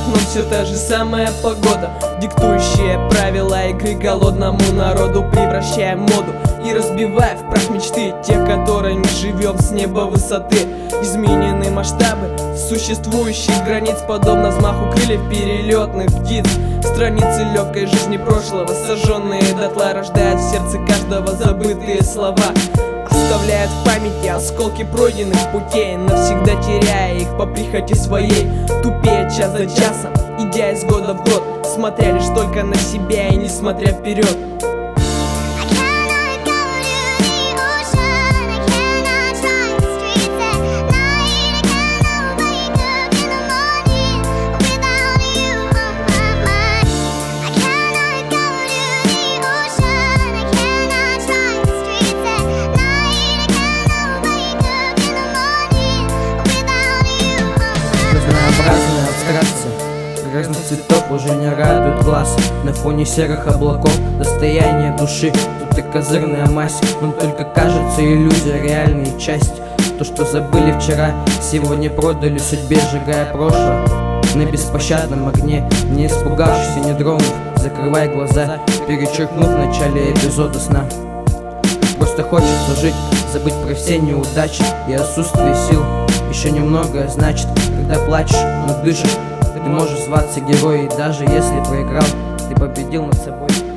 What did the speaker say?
окном все та же самая погода, диктующая правила игры голодному народу, превращая моду и разбивая в прах мечты тех, которыми живем с неба высоты. Изменены масштабы существующих границ, подобно взмаху крыльев перелетных птиц. Страницы легкой жизни прошлого, сожженные дотла, рождают в сердце каждого забытые слова, оставляют в памяти осколки пройденных путей, навсегда теряя их по прихоти своей, тупея час за часом, идя из года в год, смотря лишь только на себя и не смотря вперед. Разнообразная абстракция грязных цветов уже не радует глаз. На фоне серых облаков достояние души. Тут и козырная мазь, но только кажется иллюзия реальной часть. То, что забыли вчера, сегодня продали судьбе, сжигая прошлое на беспощадном огне. Не испугавшись и не дрогнув, закрывай глаза, перечеркнув в начале эпизода сна. Просто хочется жить, забыть про все неудачи и отсутствие сил. Еще немного значит, когда плачешь, но дышишь, ты можешь зваться героем. И даже если проиграл, ты победил над собой.